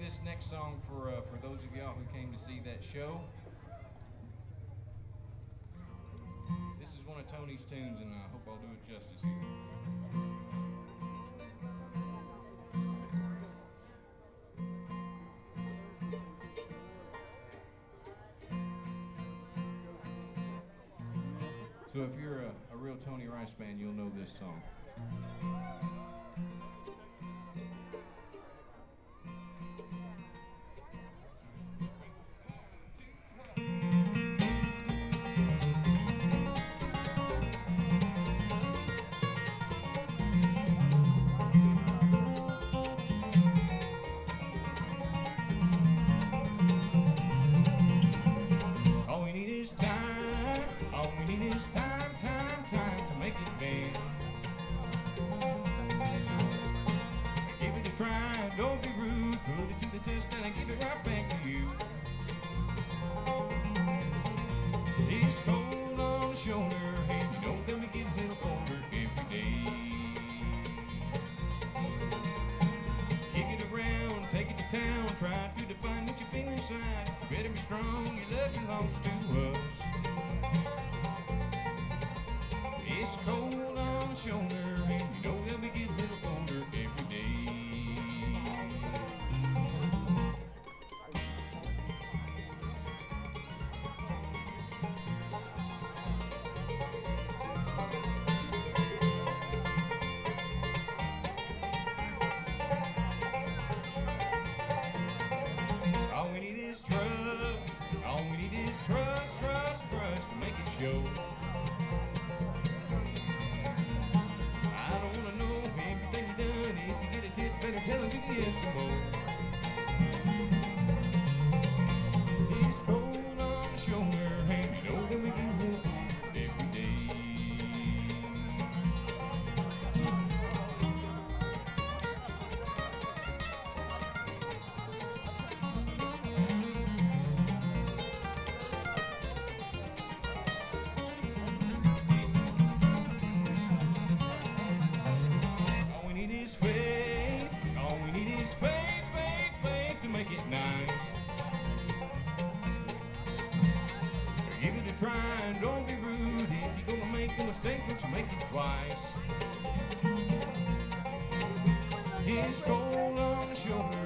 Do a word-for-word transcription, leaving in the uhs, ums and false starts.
this next song for uh, for those of y'all who came to see that show. This is one of Tony's tunes, and I hope I'll do it justice here. So if you're a, a real Tony Rice fan, you'll know this song. All we need is time, all we need is time, time, time to make it dance. Give it a try, don't be rude, put it to the test and I give it right back to you. It's cold on the shoulder and you know that we get a little colder every day. Kick it around, take it to town, try to define what you feel inside. You better be strong, your love belongs to us. It's cold on the shoulder, and you know that we get a little colder every day. All we need is trust, all we need is trust, trust, trust to make it show. I don't wanna know everything you done. If you get a tip, better tell him to the Eskimo. It's cold on the shoulder, and you know that we get a little colder every day. All we need is faith, all we need is faith, faith, faith to make it nice. Give it a try and don't be rude. If you're gonna make a mistake, don't you make it twice. It's cold on the shoulder.